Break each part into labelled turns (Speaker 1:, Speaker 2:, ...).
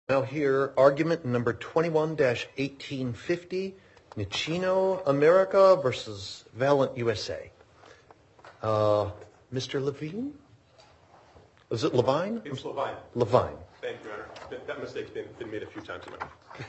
Speaker 1: Now here, argument number 21-1850, Nicino America versus Valent USA. Mr. Levine? Is it Levine?
Speaker 2: It's Levine.
Speaker 1: Levine.
Speaker 2: Thank you, Your Honor. That mistake's been made a few times now.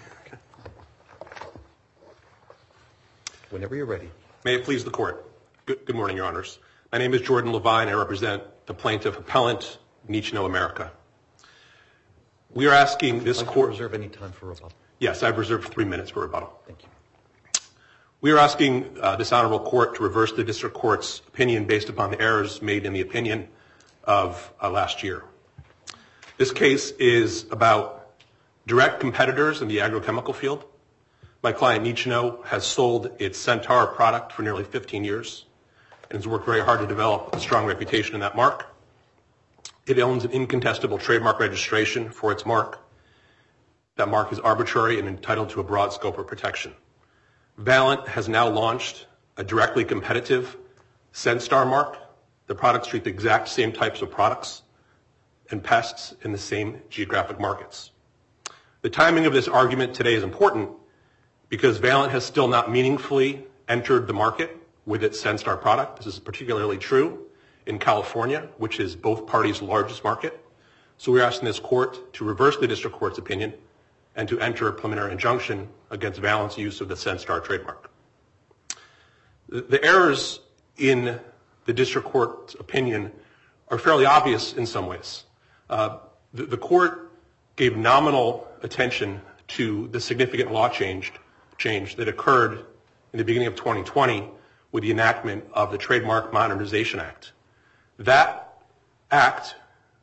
Speaker 1: Whenever you're ready.
Speaker 2: May it please the Court. Good morning, Your Honors. My name is Jordan Levine. I represent the plaintiff appellant, Nicino America. We are asking this Court...
Speaker 1: reserve any time for rebuttal?
Speaker 2: Yes, I've reserved 3 minutes for rebuttal.
Speaker 1: Thank you.
Speaker 2: We are asking this Honorable Court to reverse the District Court's opinion based upon the errors made in the opinion of last year. This case is about direct competitors in the agrochemical field. My client, Nicino, has sold its Centaur product for nearly 15 years and has worked very hard to develop a strong reputation in that mark. It owns an incontestable trademark registration for its mark. That mark is arbitrary and entitled to a broad scope of protection. Valent has now launched a directly competitive Centaur mark. The products treat the exact same types of products and pests in the same geographic markets. The timing of this argument today is important because Valent has still not meaningfully entered the market with its Centaur product. This is particularly true in California, which is both parties' largest market. So we're asking this Court to reverse the District Court's opinion and to enter a preliminary injunction against Valent's use of the Centaur trademark. The errors in the District Court's opinion are fairly obvious in some ways. The Court gave nominal attention to the significant law change that occurred in the beginning of 2020 with the enactment of the Trademark Modernization Act. That act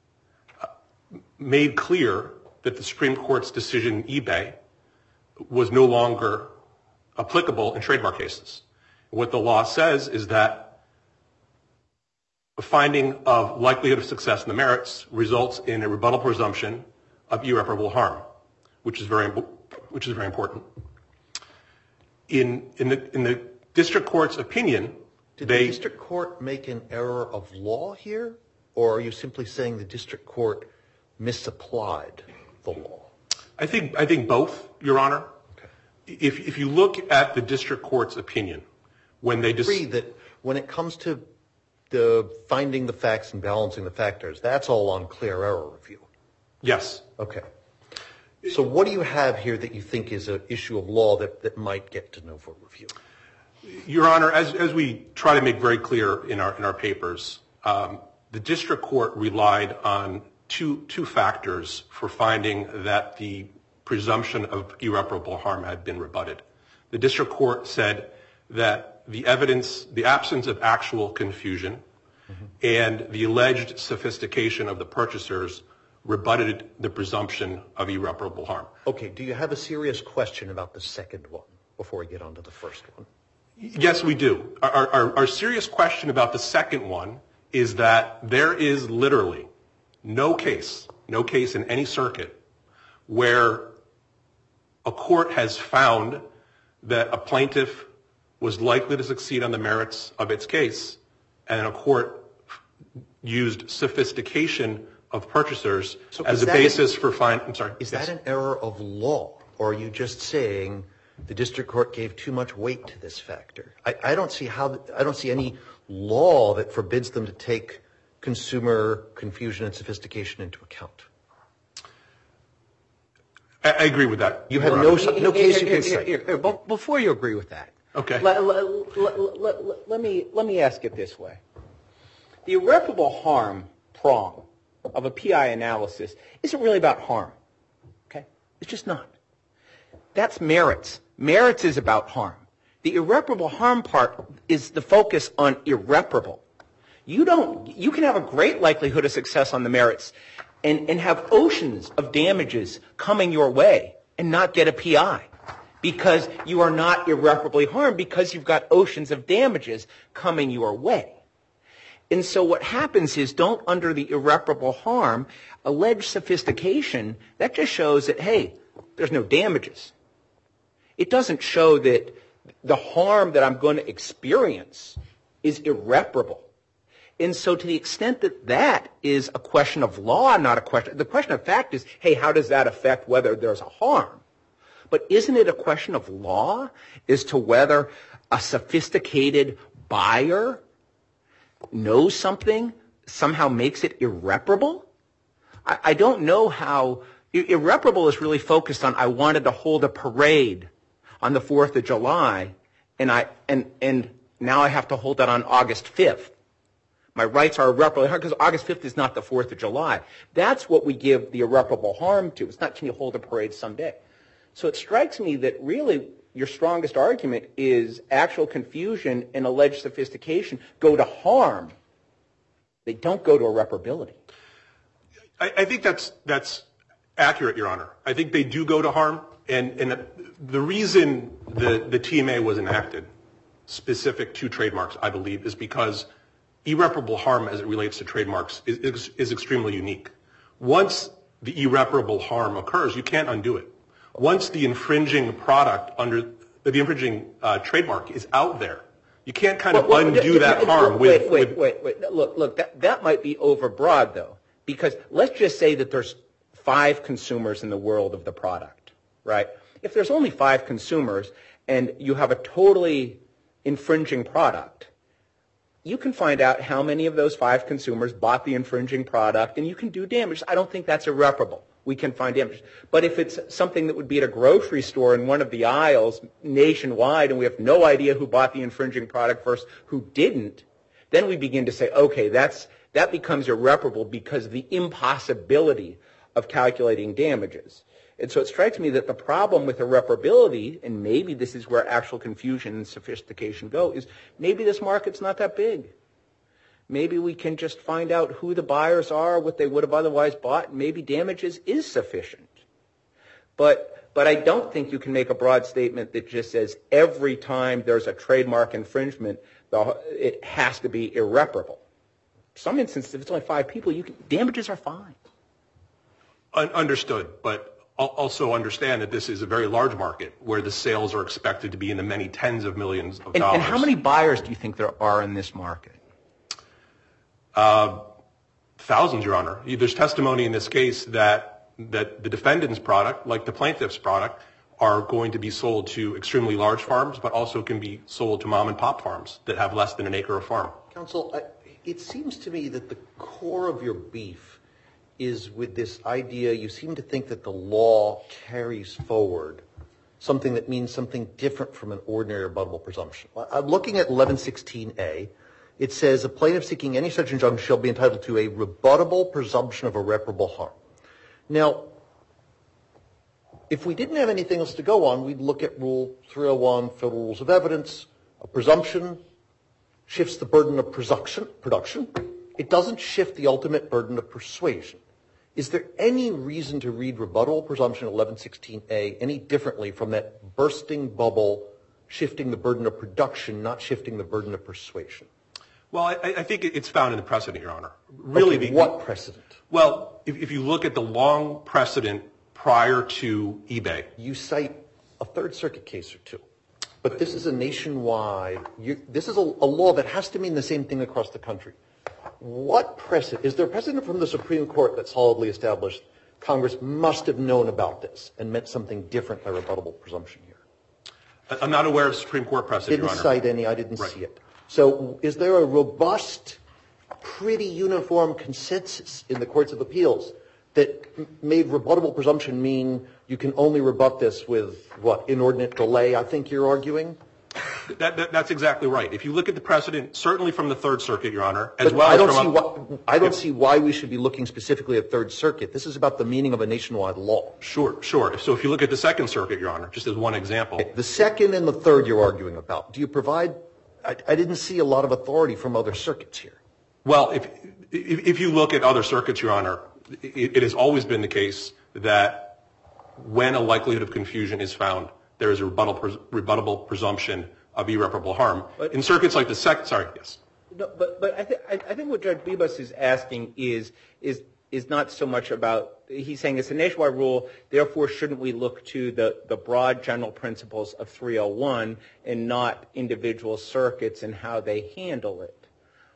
Speaker 2: made clear that the Supreme Court's decision in eBay was no longer applicable in trademark cases. What the law says is that a finding of likelihood of success in the merits results in a rebuttal presumption of irreparable harm, which is very important. In the District Court's opinion,
Speaker 1: Did the District Court make an error of law here, or are you simply saying the District Court misapplied the law?
Speaker 2: I think both, Your Honor.
Speaker 1: Okay.
Speaker 2: If you look at the District Court's opinion, when they
Speaker 1: agree that when it comes to the finding the facts and balancing the factors, that's all on clear error review.
Speaker 2: Yes.
Speaker 1: Okay. So what do you have here that you think is an issue of law that might get de novo review?
Speaker 2: Your Honor, as we try to make very clear in our papers, the District Court relied on two factors for finding that the presumption of irreparable harm had been rebutted. The District Court said that the absence of actual confusion and the alleged sophistication of the purchasers rebutted the presumption of irreparable harm.
Speaker 1: Okay, do you have a serious question about the second one before we get on to the first one?
Speaker 2: Yes, we do. Our serious question about the second one is that there is literally no case in any circuit where a court has found that a plaintiff was likely to succeed on the merits of its case, and a court used sophistication of purchasers as a basis for finding. I'm sorry.
Speaker 1: Is that an error of law, or are you just saying the District Court gave too much weight to this factor? I don't see any law that forbids them to take consumer confusion and sophistication into account.
Speaker 2: I agree with that.
Speaker 1: You have no case you can cite.
Speaker 3: Before you agree with that,
Speaker 2: okay.
Speaker 3: Let me ask it this way. The irreparable harm prong of a PI analysis isn't really about harm. Okay? It's just not. That's merits. Merits is about harm. The irreparable harm part is the focus on irreparable. You can have a great likelihood of success on the merits and have oceans of damages coming your way and not get a PI because you are not irreparably harmed because you've got oceans of damages coming your way. And so what happens is don't under the irreparable harm allege sophistication. That just shows that, hey, there's no damages. It doesn't show that the harm that I'm going to experience is irreparable. And so to the extent that that is a question of law, not a question, the question of fact is, hey, how does that affect whether there's a harm? But isn't it a question of law as to whether a sophisticated buyer knows something, somehow makes it irreparable? I don't know how. Irreparable is really focused on, I wanted to hold a parade on the 4th of July, and now I have to hold that on August 5th. My rights are irreparable because August 5th is not the 4th of July. That's what we give the irreparable harm to. It's not, can you hold a parade someday? So it strikes me that really your strongest argument is actual confusion and alleged sophistication go to harm. They don't go to irreparability.
Speaker 2: I think that's accurate, Your Honor. I think they do go to harm, and the reason the TMA was enacted, specific to trademarks, I believe, is because irreparable harm as it relates to trademarks is extremely unique. Once the irreparable harm occurs, you can't undo it. Once the infringing product under the infringing trademark is out there, you can't kind of undo that harm.
Speaker 3: Wait. Look, that might be overbroad, though, because let's just say that there's 5 consumers in the world of the product, right? If there's only 5 consumers and you have a totally infringing product, you can find out how many of those 5 consumers bought the infringing product, and you can do damage. I don't think that's irreparable. We can find damage. But if it's something that would be at a grocery store in one of the aisles nationwide, and we have no idea who bought the infringing product first, who didn't, then we begin to say, okay, that becomes irreparable because of the impossibility of calculating damages. And so it strikes me that the problem with irreparability, and maybe this is where actual confusion and sophistication go, is maybe this market's not that big. Maybe we can just find out who the buyers are, what they would have otherwise bought, and maybe damages is sufficient. But I don't think you can make a broad statement that just says every time there's a trademark infringement, it has to be irreparable. In some instances, if it's only 5 people, damages are fine.
Speaker 2: Understood, but also understand that this is a very large market where the sales are expected to be in the many tens of millions of dollars.
Speaker 3: And how many buyers do you think there are in this market?
Speaker 2: Thousands, Your Honor. There's testimony in this case that the defendant's product, like the plaintiff's product, are going to be sold to extremely large farms, but also can be sold to mom and pop farms that have less than an acre of farm.
Speaker 1: Counsel, it seems to me that the core of your beef is with this idea. You seem to think that the law carries forward something that means something different from an ordinary rebuttable presumption. I'm looking at 1116A. It says a plaintiff seeking any such injunction shall be entitled to a rebuttable presumption of irreparable harm. Now, if we didn't have anything else to go on, we'd look at Rule 301, Federal Rules of Evidence. A presumption shifts the burden of production. It doesn't shift the ultimate burden of persuasion. Is there any reason to read rebuttable presumption 1116A any differently from that bursting bubble shifting the burden of production, not shifting the burden of persuasion?
Speaker 2: Well, I think it's found in the precedent, Your Honor. Really,
Speaker 1: okay, what precedent?
Speaker 2: Well, if you look at the long precedent prior to eBay.
Speaker 1: You cite a Third Circuit case or two, but this is a nationwide, this is a law that has to mean the same thing across the country. What precedent, is there a precedent from the Supreme Court that solidly established Congress must have known about this and meant something different by rebuttable presumption here?
Speaker 2: I'm not aware of Supreme Court precedent, Your Honor.
Speaker 1: Didn't cite any, I didn't see it. So is there a robust, pretty uniform consensus in the courts of appeals that made rebuttable presumption mean you can only rebut this with, what, inordinate delay, I think you're arguing?
Speaker 2: That's exactly right. If you look at the precedent, certainly from the Third Circuit, Your Honor, as well as from
Speaker 1: I don't see why we should be looking specifically at Third Circuit. This is about the meaning of a nationwide law.
Speaker 2: Sure. So if you look at the Second Circuit, Your Honor, just as one example.
Speaker 1: The second and the third you're arguing about, do you provide, I didn't see a lot of authority from other circuits here.
Speaker 2: Well, if you look at other circuits, Your Honor, it has always been the case that when a likelihood of confusion is found, there is a rebuttable presumption of irreparable harm. In circuits like the second, sorry, yes.
Speaker 3: No, but I think what Judge Bibas is asking is not so much about, he's saying it's a nationwide rule, therefore shouldn't we look to the broad general principles of 301 and not individual circuits and how they handle it.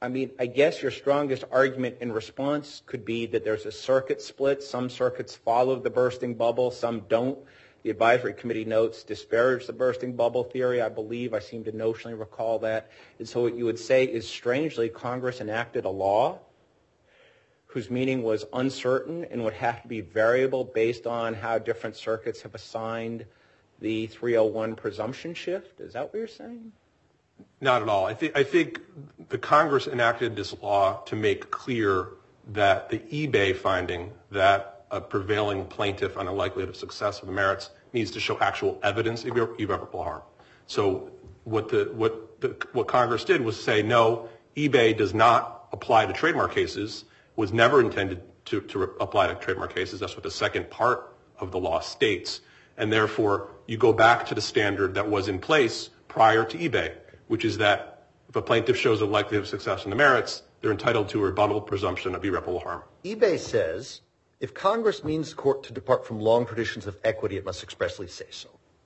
Speaker 3: I mean, I guess your strongest argument in response could be that there's a circuit split. Some circuits follow the bursting bubble, some don't. The advisory committee notes disparage the bursting bubble theory, I believe. I seem to notionally recall that. And so what you would say is, strangely, Congress enacted a law whose meaning was uncertain and would have to be variable based on how different circuits have assigned the 301 presumption shift. Is that what you're saying?
Speaker 2: Not at all. I think the Congress enacted this law to make clear that the eBay finding that a prevailing plaintiff on a likelihood of success of the merits needs to show actual evidence of irreparable harm. So what Congress did was say, no, eBay does not apply to trademark cases, was never intended to apply to trademark cases. That's what the second part of the law states. And therefore, you go back to the standard that was in place prior to eBay, which is that if a plaintiff shows a likelihood of success in the merits, they're entitled to a rebuttable presumption of irreparable harm.
Speaker 1: eBay says, if Congress means the court to depart from long traditions of equity, it must expressly say so.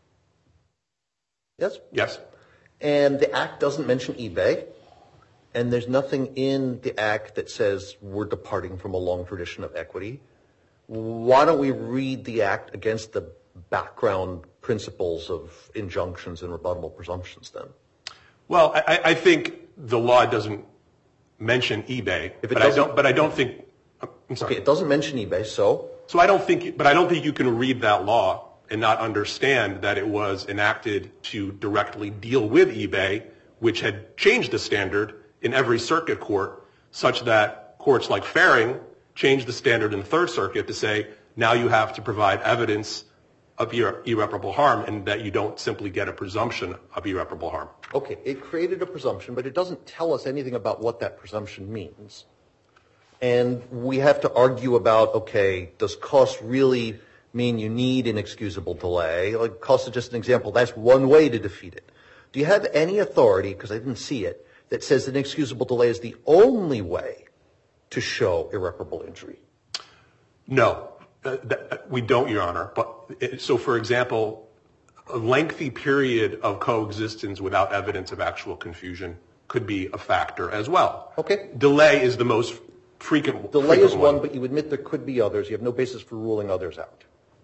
Speaker 1: Yes?
Speaker 2: Yes.
Speaker 1: And the Act doesn't mention eBay, and there's nothing in the Act that says we're departing from a long tradition of equity. Why don't we read the Act against the background principles of injunctions and rebuttable presumptions then?
Speaker 2: Well, I think the law doesn't mention eBay, but I don't think. I'm sorry.
Speaker 1: Okay, it doesn't mention eBay, so?
Speaker 2: So I don't think you can read that law and not understand that it was enacted to directly deal with eBay, which had changed the standard in every circuit court, such that courts like Faring changed the standard in the Third Circuit to say, now you have to provide evidence of irreparable harm, and that you don't simply get a presumption of irreparable harm.
Speaker 1: Okay, it created a presumption, but it doesn't tell us anything about what that presumption means. And we have to argue about, okay, does cost really mean you need an excusable delay? Like, cost is just an example. That's one way to defeat it. Do you have any authority, because I didn't see it, that says an excusable delay is the only way to show irreparable injury?
Speaker 2: No, we don't, Your Honor. But so, for example, a lengthy period of coexistence without evidence of actual confusion could be a factor as well.
Speaker 1: Okay.
Speaker 2: Delay is the most frequent.
Speaker 1: Delay is one, but you admit there could be others. You have no basis for ruling others out.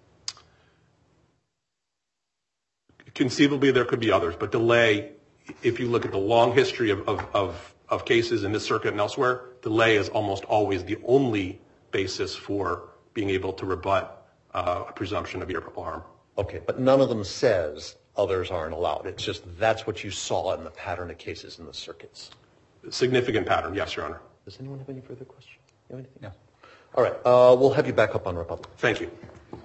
Speaker 2: Conceivably, there could be others, but delay, if you look at the long history of cases in this circuit and elsewhere, delay is almost always the only basis for being able to rebut a presumption of irreparable harm.
Speaker 1: Okay, but none of them says others aren't allowed. It's just that's what you saw in the pattern of cases in the circuits.
Speaker 2: Significant pattern, yes, Your Honor.
Speaker 1: Does anyone have any further questions? You have anything?
Speaker 3: No.
Speaker 1: All right, we'll have you back up on rebuttal.
Speaker 2: Thank you.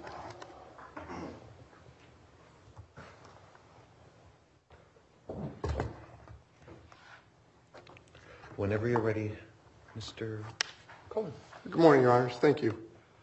Speaker 1: Whenever you're ready, Mr. Cohen.
Speaker 4: Good morning, Your Honors. Thank you.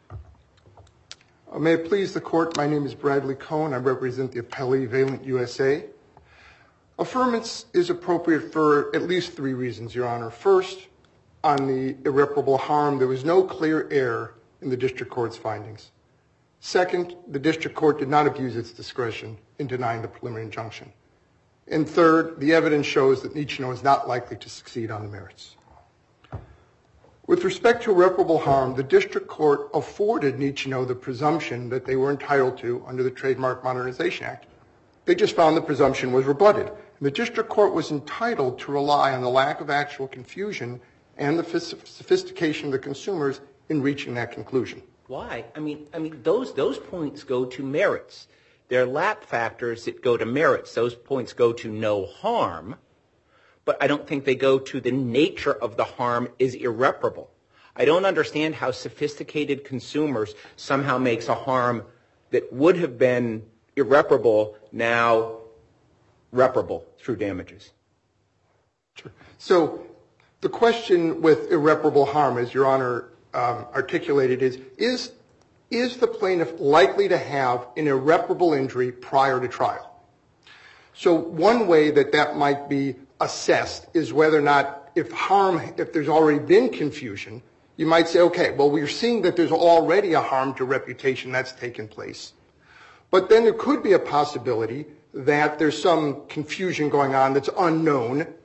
Speaker 4: May it please the Court, my name is Bradley Cohen. I represent the appellee, Valent USA. Affirmance is appropriate for at least three reasons, Your Honor. First, on the irreparable harm, there was no clear error in the district court's findings. Second, the district court did not abuse its discretion in denying the preliminary injunction. And third, the evidence shows that Nichino is not likely to succeed on the merits. With respect to irreparable harm, the district court afforded Nichino the presumption that they were entitled to under the Trademark Modernization Act. They just found the presumption was rebutted. And the district court was entitled to rely on the lack of actual confusion and the sophistication of the consumers in reaching that conclusion.
Speaker 3: Why? I mean, those points go to merits. They're lap factors that go to merits. Those points go to no harm, but I don't think they go to the nature of the harm is irreparable. I don't understand how sophisticated consumers somehow makes a harm that would have been irreparable now reparable through damages.
Speaker 4: Sure. So the question with irreparable harm, as Your Honor articulated, is the plaintiff likely to have an irreparable injury prior to trial? So one way that might be assessed is whether or not if there's already been confusion, you might say, okay, well, we're seeing that there's already a harm to reputation that's taken place. But then there could be a possibility that there's some confusion going on that's unknown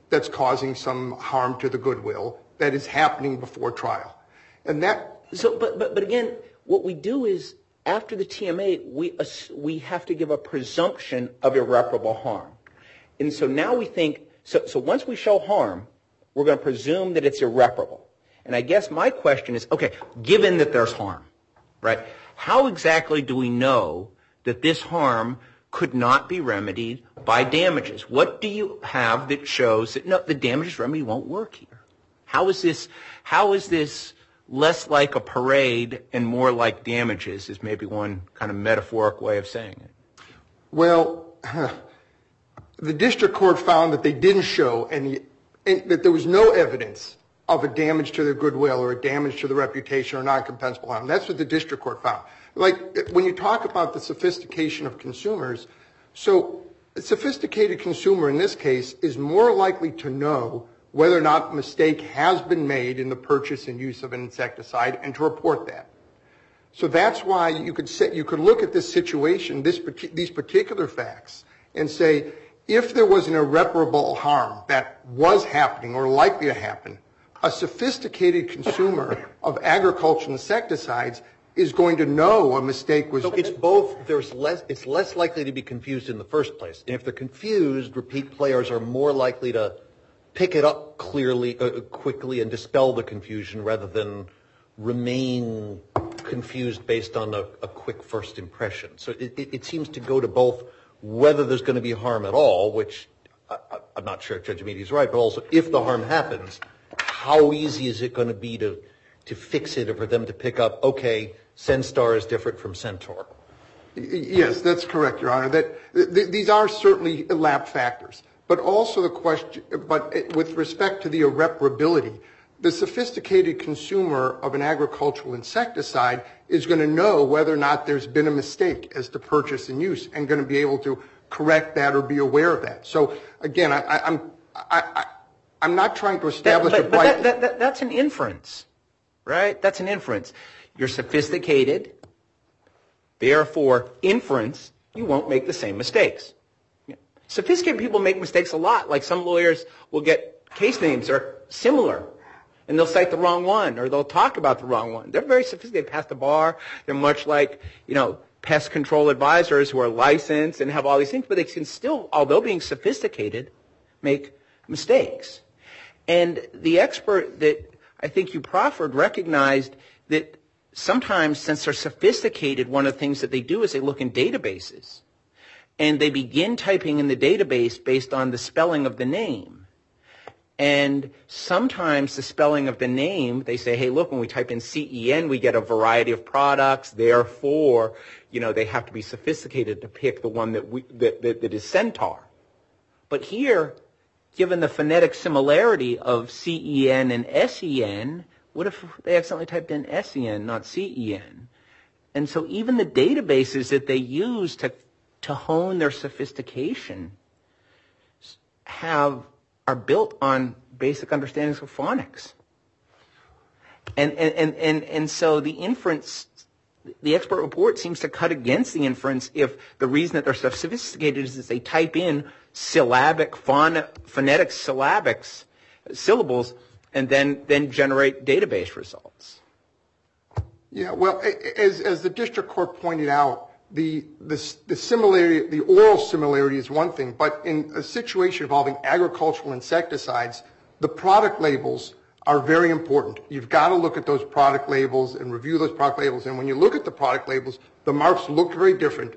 Speaker 4: that's causing some harm to the goodwill that is happening before trial. And that...
Speaker 3: So, but again, what we do is, after the TMA, we have to give a presumption of irreparable harm. And so now we think, so once we show harm, we're going to presume that it's irreparable. And I guess my question is, okay, given that there's harm, right, how exactly do we know that this harm could not be remedied by damages? What do you have that shows that, no, the damages remedy won't work here? How is this less like a parade and more like damages, is maybe one kind of metaphoric way of saying it?
Speaker 4: Well, the district court found that they didn't show that there was no evidence of a damage to their goodwill or a damage to the reputation or non-compensable harm. That's what the district court found. Like, when you talk about the sophistication of consumers, so a sophisticated consumer in this case is more likely to know whether or not a mistake has been made in the purchase and use of an insecticide and to report that. So that's why you could look at this situation, these particular facts, and say, if there was an irreparable harm that was happening or likely to happen, a sophisticated consumer of agricultural insecticides is going to know a mistake was...
Speaker 1: So it's both, it's less likely to be confused in the first place. And if they're confused, repeat players are more likely to pick it up quickly and dispel the confusion rather than remain confused based on a quick first impression. So it seems to go to both whether there's going to be harm at all, which I'm not sure if Judge Amidi is right, but also if the harm happens, how easy is it going to be to fix it or for them to pick up, okay, Senstar is different from Centaur?
Speaker 4: Yes, that's correct, Your Honor. These are certainly lab factors. But also the question, but with respect to the irreparability, the sophisticated consumer of an agricultural insecticide is going to know whether or not there's been a mistake as to purchase and use and going to be able to correct that or be aware of that. So again, I'm not trying to establish a right.
Speaker 3: That's an inference, right? That's an inference. You're sophisticated, therefore inference, you won't make the same mistakes. Sophisticated people make mistakes a lot. Like some lawyers will get case names that are similar, and they'll cite the wrong one, or they'll talk about the wrong one. They're very sophisticated, past the bar. They're much like, pest control advisors who are licensed and have all these things, but they can still, although being sophisticated, make mistakes. And the expert that I think you proffered recognized that sometimes, since they're sophisticated, one of the things that they do is they look in databases. And they begin typing in the database based on the spelling of the name. And sometimes the spelling of the name, they say, hey, look, when we type in CEN, we get a variety of products. Therefore, they have to be sophisticated to pick the one that is Centaur. But here, given the phonetic similarity of CEN and SEN, what if they accidentally typed in SEN, not CEN? And so even the databases that they use to hone their sophistication are built on basic understandings of phonics. And so the inference, the expert report seems to cut against the inference if the reason that they're so sophisticated is that they type in phonetic syllables and then generate database results.
Speaker 4: Yeah, well, as the district court pointed out, the similarity, the oral similarity is one thing, but in a situation involving agricultural insecticides, the product labels are very important. You've got to look at those product labels and review those product labels. And when you look at the product labels, the marks look very different.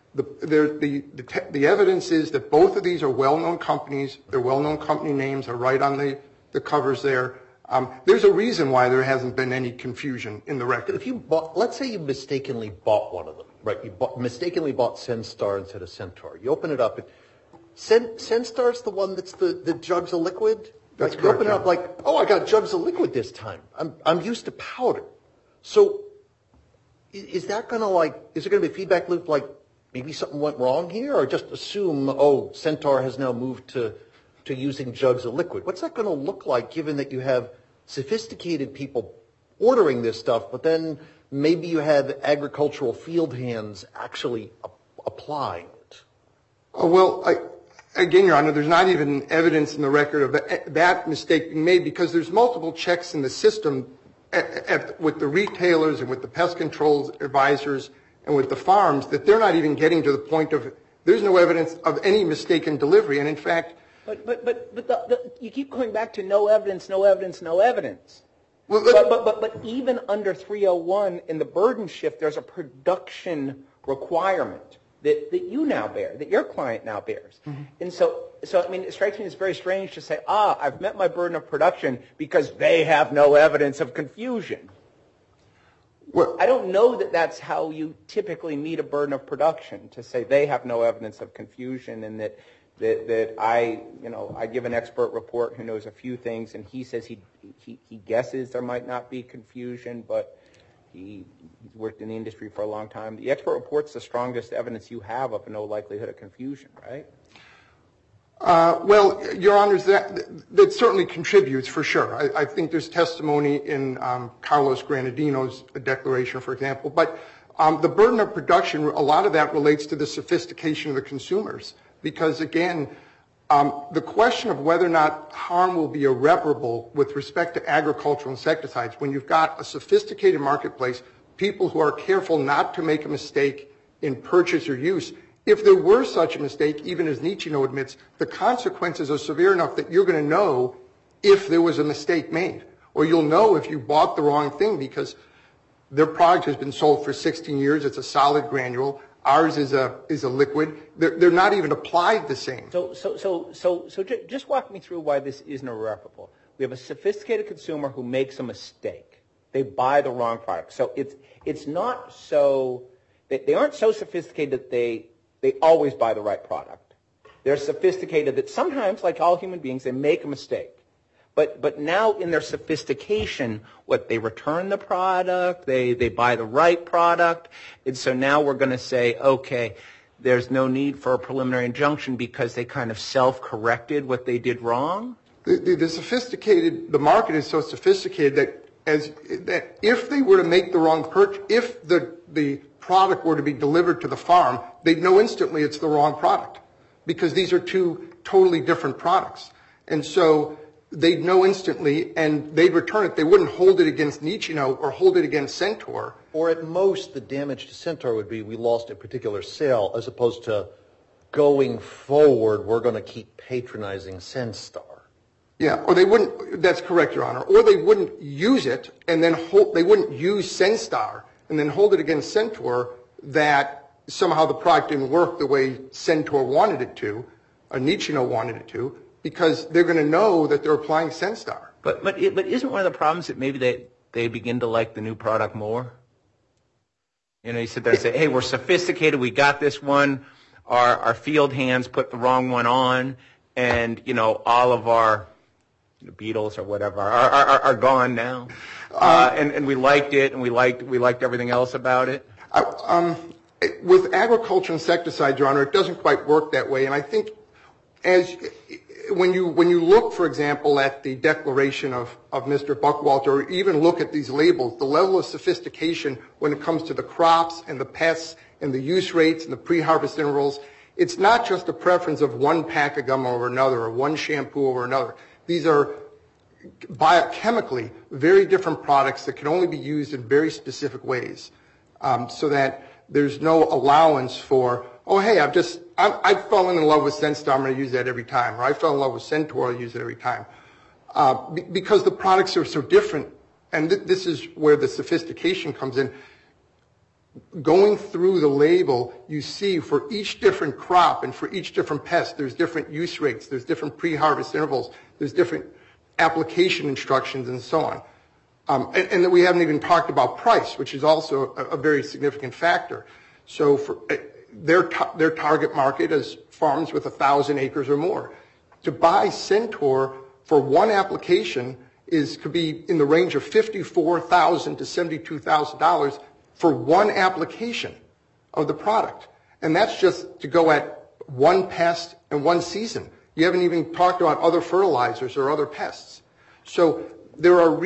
Speaker 4: The evidence is that both of these are well-known companies. Their well-known company names are right on the covers there. There's a reason why there hasn't been any confusion in the record.
Speaker 1: Let's say you mistakenly bought one of them, right? You mistakenly bought Senstar instead of Centaur. You open it up. Senstar's the one that's the jugs of liquid?
Speaker 4: That's
Speaker 1: correct. You open it up like, oh, I got jugs of liquid this time. I'm used to powder. So is there going to be a feedback loop like maybe something went wrong here, or just assume, oh, Centaur has now moved to using jugs of liquid? What's that going to look like, given that you have sophisticated people ordering this stuff, but then maybe you have agricultural field hands actually applying it?
Speaker 4: Oh, well, again, Your Honor, there's not even evidence in the record of that mistake being made because there's multiple checks in the system with the retailers and with the pest control advisors and with the farms that they're not even getting to the point of there's no evidence of any mistaken delivery. And in fact,
Speaker 3: but you keep going back to no evidence, no evidence, no evidence. Well, but even under 301 in the burden shift, there's a production requirement that you now bear, that your client now bears. Mm-hmm. And so I mean, it strikes me as very strange to say, I've met my burden of production because they have no evidence of confusion. Well, I don't know that that's how you typically meet a burden of production, to say they have no evidence of confusion and that I give an expert report who knows a few things and he says he guesses there might not be confusion, but he's worked in the industry for a long time. The expert report's the strongest evidence you have of no likelihood of confusion, right?
Speaker 4: Well, Your Honors, that certainly contributes for sure. I think there's testimony in Carlos Granadino's declaration, for example. But the burden of production, a lot of that relates to the sophistication of the consumers. Because, again, the question of whether or not harm will be irreparable with respect to agricultural insecticides, when you've got a sophisticated marketplace, people who are careful not to make a mistake in purchase or use, if there were such a mistake, even as Nichino admits, the consequences are severe enough that you're going to know if there was a mistake made. Or you'll know if you bought the wrong thing because their product has been sold for 16 years. It's a solid granule. Ours is a liquid. They're not even applied the same.
Speaker 3: So just walk me through why this isn't irreparable. We have a sophisticated consumer who makes a mistake. They buy the wrong product. So it's not so, they aren't so sophisticated that they always buy the right product. They're sophisticated that sometimes, like all human beings, they make a mistake. But now in their sophistication, they return the product, they buy the right product, and so now we're going to say, okay, there's no need for a preliminary injunction because they kind of self-corrected what they did wrong?
Speaker 4: The market is so sophisticated that if they were to make the wrong purchase, if the product were to be delivered to the farm, they'd know instantly it's the wrong product because these are two totally different products. And so they'd know instantly and they'd return it. They wouldn't hold it against Nichino or hold it against Centaur.
Speaker 1: Or at most, the damage to Centaur would be we lost a particular sale as opposed to going forward, we're going to keep patronizing Centaur.
Speaker 4: Yeah, or they wouldn't, that's correct, Your Honor, or they wouldn't use it and then they wouldn't use Centaur and then hold it against Centaur that somehow the product didn't work the way Centaur wanted it to, or Nichino wanted it to, because they're going to know that they're applying Centaur.
Speaker 3: But isn't one of the problems that maybe they begin to like the new product more? You know, you sit there and say, hey, we're sophisticated, we got this one, our field hands put the wrong one on, and, you know, all of our beetles or whatever are gone now. And we liked it, and we liked everything else about it.
Speaker 4: With agriculture insecticides, Your Honor, it doesn't quite work that way. And I think when you look, for example, at the declaration of Mr. Buckwalter, or even look at these labels, the level of sophistication when it comes to the crops and the pests and the use rates and the pre-harvest intervals, it's not just a preference of one pack of gum over another or one shampoo over another. These are biochemically very different products that can only be used in very specific ways, so that there's no allowance for, oh, hey, I've fallen in love with Centaur, I'm going to use that every time, or I fell in love with Centaur, I'll use it every time. Because the products are so different, and this is where the sophistication comes in. Going through the label, you see for each different crop and for each different pest, there's different use rates, there's different pre-harvest intervals, there's different application instructions, and so on. And that we haven't even talked about price, which is also a very significant factor. So for their target market is farms with 1,000 acres or more. To buy Centaur for one application could be in the range of $54,000 to $72,000 for one application of the product. And that's just to go at one pest and one season. You haven't even talked about other fertilizers or other pests. So there are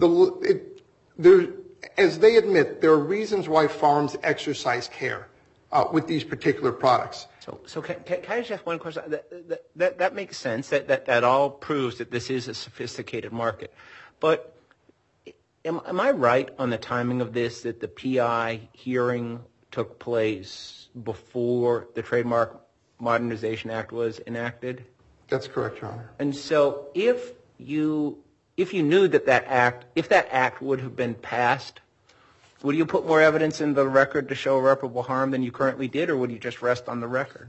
Speaker 4: as they admit, there are reasons why farms exercise care. with these particular products.
Speaker 3: So can I just ask one question? That makes sense. That all proves that this is a sophisticated market. But am I right on the timing of this, that the PI hearing took place before the Trademark Modernization Act was enacted?
Speaker 4: That's correct, Your Honor.
Speaker 3: And so if you knew that if that act would have been passed, would you put more evidence in the record to show irreparable harm than you currently did, or would you just rest on the record?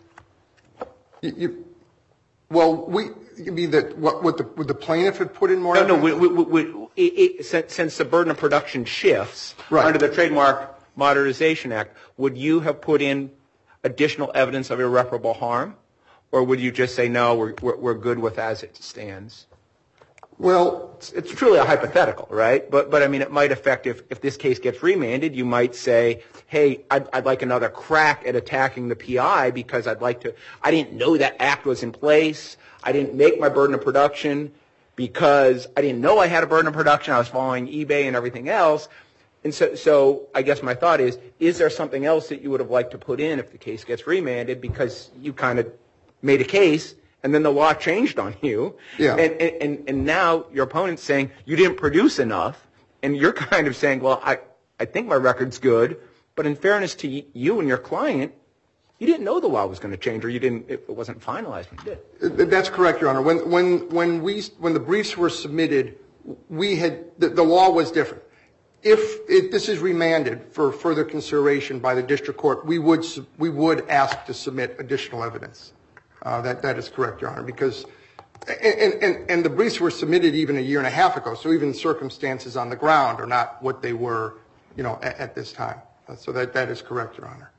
Speaker 4: You mean that would the plaintiff have put in more evidence?
Speaker 3: No. Since the burden of production shifts under the Trademark Modernization Act, would you have put in additional evidence of irreparable harm, or would you just say no, we're good with as it stands?
Speaker 4: Well,
Speaker 3: it's truly a hypothetical, right? But I mean, it might affect if this case gets remanded. You might say, hey, I'd like another crack at attacking the PI because I didn't know that act was in place. I didn't make my burden of production because I didn't know I had a burden of production. I was following eBay and everything else. And so I guess my thought is there something else that you would have liked to put in if the case gets remanded because you kind of made a case and then the law changed on you?
Speaker 4: Yeah.
Speaker 3: And now your opponent's saying you didn't produce enough, and you're kind of saying, well, I think my record's good, but in fairness to you and your client, you didn't know the law was going to change, or it wasn't finalized when you did.
Speaker 4: That's correct, Your Honor. When the briefs were submitted, the law was different. If this is remanded for further consideration by the district court, we would ask to submit additional evidence. That is correct, Your Honor, because and the briefs were submitted even a year and a half ago, so even circumstances on the ground are not what they were, at this time. So that is correct, Your Honor.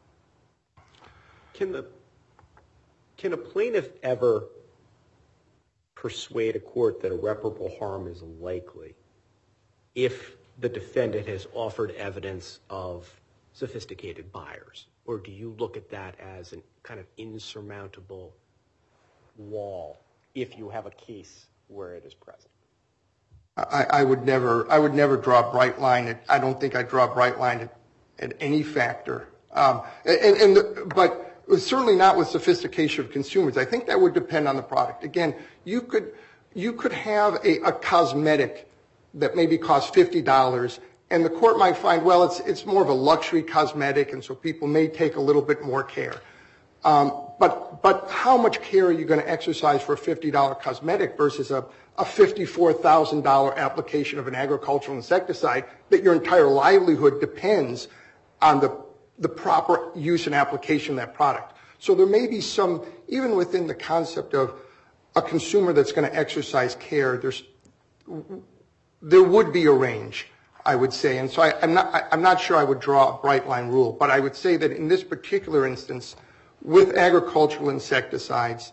Speaker 5: Can a plaintiff ever persuade a court that irreparable harm is likely if the defendant has offered evidence of sophisticated buyers? Or do you look at that as a kind of insurmountable wall if you have a case where it is present?
Speaker 4: I would never draw a bright line. I don't think I'd draw a bright line at any factor. But certainly not with sophistication of consumers. I think that would depend on the product. Again, you could have a cosmetic that maybe costs $50, and the court might find, well, it's more of a luxury cosmetic, and so people may take a little bit more care. But how much care are you going to exercise for a $50 cosmetic versus a $54,000 application of an agricultural insecticide that your entire livelihood depends on the proper use and application of that product? So there may be some, even within the concept of a consumer that's going to exercise care, there would be a range, I would say. And so I'm not sure I would draw a bright line rule, but I would say that in this particular instance, with agricultural insecticides,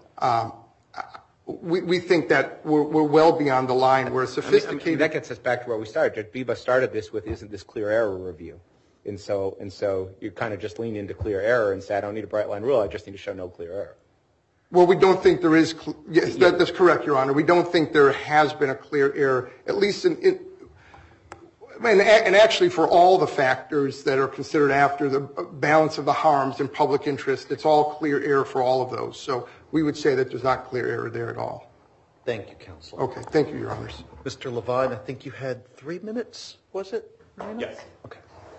Speaker 4: we think that we're well beyond the line where sophisticated.
Speaker 3: I mean, that gets us back to where we started. Judge Biba started this with, isn't this clear error review? And so you kind of just lean into clear error and say, I don't need a bright line rule. I just need to show no clear error.
Speaker 4: Well, we don't think there is. Yes, that's correct, Your Honor. We don't think there has been a clear error, at least and actually for all the factors that are considered after the balance of the harms and public interest, it's all clear error for all of those. So we would say that there's not clear error there at all.
Speaker 1: Thank you, counsel.
Speaker 4: Okay, thank you, Your Honors.
Speaker 1: Mr. Levine, I think you had 3 minutes, was it?
Speaker 2: Yes.
Speaker 1: Okay.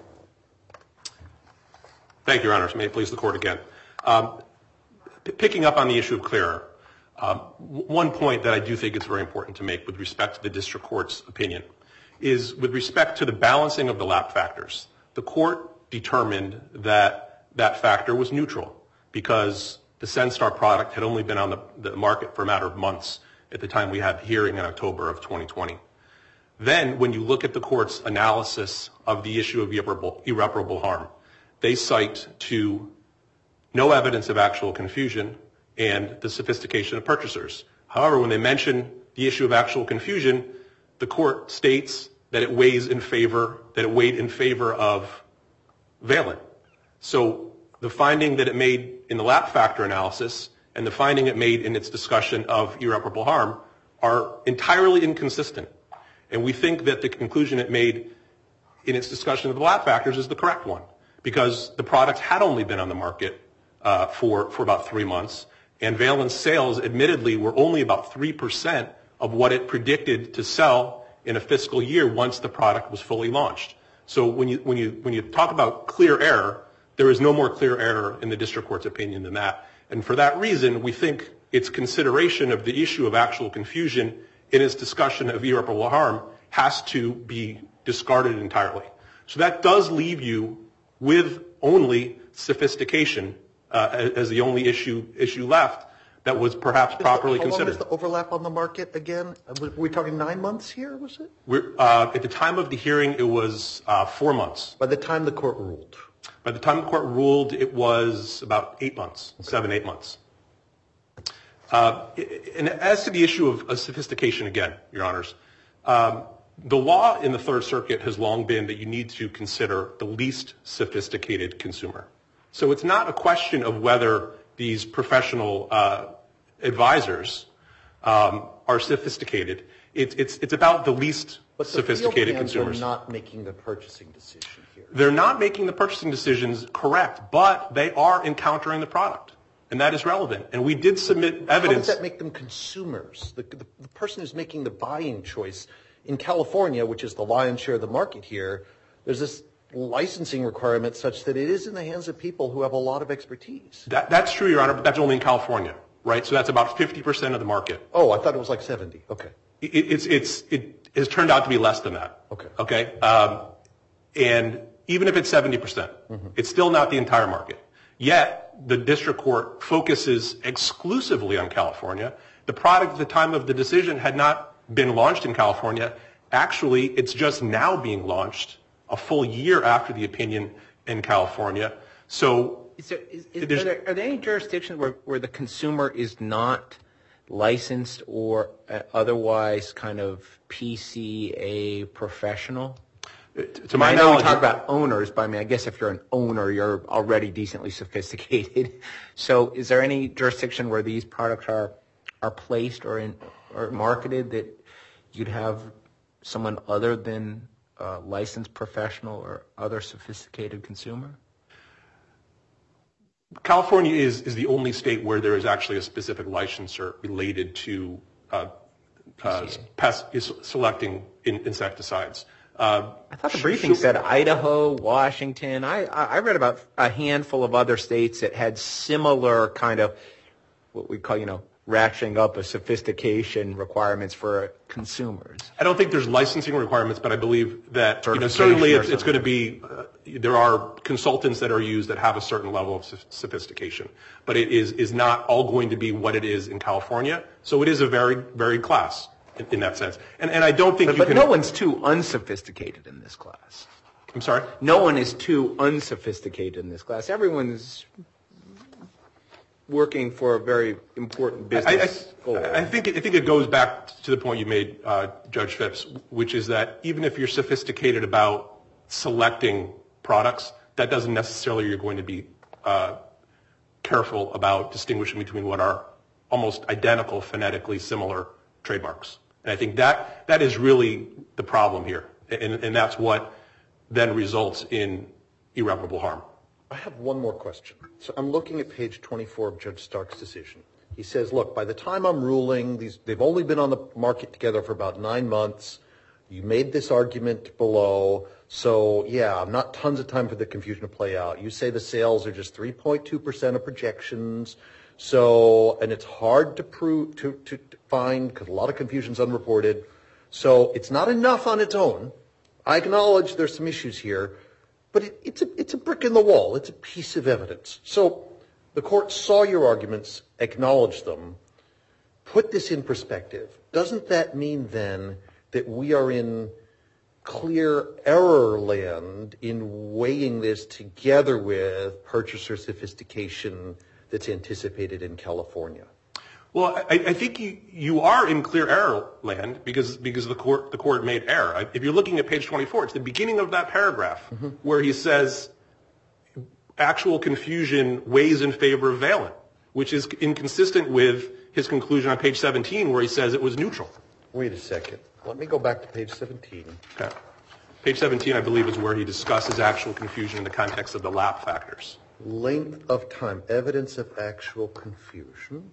Speaker 2: Thank you, Your Honors. May it please the Court again. Picking up on the issue of clear error, one point that I do think is very important to make with respect to the district court's opinion is with respect to the balancing of the lap factors. The court determined that that factor was neutral because the Senstar product had only been on the market for a matter of months at the time we had the hearing in October of 2020. Then when you look at the court's analysis of the issue of irreparable harm, they cite to no evidence of actual confusion and the sophistication of purchasers. However, when they mention the issue of actual confusion, the court states that it weighed in favor of Valent. So the finding that it made in the lap factor analysis and the finding it made in its discussion of irreparable harm are entirely inconsistent. And we think that the conclusion it made in its discussion of the lap factors is the correct one. because the product had only been on the market for about 3 months, and Valent's sales admittedly were only about 3% of what it predicted to sell in a fiscal year once the product was fully launched. So when you talk about clear error, there is no more clear error in the district court's opinion than that. And for that reason, we think its consideration of the issue of actual confusion in its discussion of irreparable harm has to be discarded entirely. So that does leave you with only sophistication as the only issue left that was perhaps properly considered.
Speaker 1: How long is the overlap on the market again? Were we talking 9 months here, was it?
Speaker 2: At the time of the hearing, it was 4 months.
Speaker 1: By the time the court ruled?
Speaker 2: By the time the court ruled, it was about 8 months, 7, 8 months. And as to the issue of sophistication again, Your Honors, the law in the Third Circuit has long been that you need to consider the least sophisticated consumer. So it's not a question of whether these professional advisors are sophisticated. It's about the least sophisticated consumers.
Speaker 1: But the field hands are not making the purchasing decision here.
Speaker 2: They're not making the purchasing decisions, correct, but they are encountering the product. And that is relevant. And we did submit evidence.
Speaker 1: How does that make them consumers? The person who's making the buying choice in California, which is the lion's share of the market here, there's this licensing requirement such that it is in the hands of people who have a lot of expertise.
Speaker 2: That's true, Your Honor, but that's only in California, right? So that's about 50% of the market.
Speaker 1: Oh, I thought it was like 70. Okay.
Speaker 2: It has turned out to be less than that.
Speaker 1: Okay.
Speaker 2: Okay. And even if it's 70%, it's still not the entire market. Yet the district court focuses exclusively on California. The product at the time of the decision had not been launched in California. Actually, it's just now being launched a full year after the opinion in California. So
Speaker 3: are there any jurisdictions where the consumer is not licensed or otherwise kind of PCA professional?
Speaker 2: To my
Speaker 3: I know
Speaker 2: knowledge,
Speaker 3: we talk about owners, but I mean, I guess if you're an owner, you're already decently sophisticated. So is there any jurisdiction where these products are placed or marketed that you'd have someone other than a licensed professional or other sophisticated consumer?
Speaker 2: California is the only state where there is actually a specific licensor related to selecting insecticides.
Speaker 3: I thought the briefing said Idaho, Washington. I read about a handful of other states that had similar kind of what we call, ratcheting up of sophistication requirements for consumers.
Speaker 2: I don't think there's licensing requirements, but I believe that certainly it's going to be, there are consultants that are used that have a certain level of sophistication, but it is not all going to be what it is in California. So it is a very varied class in that sense. And I don't think
Speaker 3: But no one's too unsophisticated in this class.
Speaker 2: I'm sorry?
Speaker 3: No one is too unsophisticated in this class. Everyone's working for a very important business goal.
Speaker 2: I think it goes back to the point you made, Judge Phipps, which is that even if you're sophisticated about selecting products, that doesn't necessarily you're going to be careful about distinguishing between what are almost identical, phonetically similar trademarks. And I think that is really the problem here, and that's what then results in irreparable harm.
Speaker 1: I have one more question. So I'm looking at page 24 of Judge Stark's decision. He says, look, by the time I'm ruling, they've only been on the market together for about 9 months. You made this argument below. So, yeah, not tons of time for the confusion to play out. You say the sales are just 3.2% of projections. So, and it's hard to prove, to find, because a lot of confusion's unreported. So it's not enough on its own. I acknowledge there's some issues here. But it's a brick in the wall. It's a piece of evidence. So the court saw your arguments, acknowledged them, put this in perspective. Doesn't that mean then that we are in clear error land in weighing this together with purchaser sophistication that's anticipated in California?
Speaker 2: Well, I think you are in clear error land because the court made error. If you're looking at page 24, it's the beginning of that paragraph where he says actual confusion weighs in favor of Valent, which is inconsistent with his conclusion on page 17 where he says it was neutral.
Speaker 1: Wait a second. Let me go back to page 17.
Speaker 2: Okay. Page 17, I believe, is where he discusses actual confusion in the context of the lap factors.
Speaker 1: Length of time, evidence of actual confusion.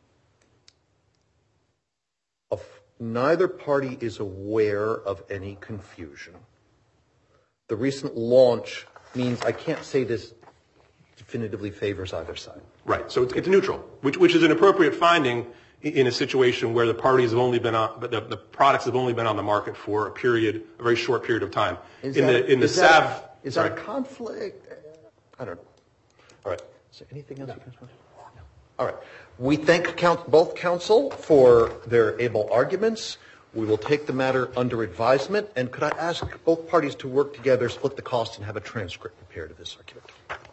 Speaker 1: Neither party is aware of any confusion. The recent launch means I can't say this definitively favors either side.
Speaker 2: Right. So it's neutral, which is an appropriate finding in a situation where the parties have only been on, the products have only been on the market for a very short period of time.
Speaker 1: Is that a conflict? I don't know. All right. Is there anything else you guys want to? No. All right. We thank both counsel for their able arguments. We will take the matter under advisement. And could I ask both parties to work together, split the cost, and have a transcript prepared of this argument?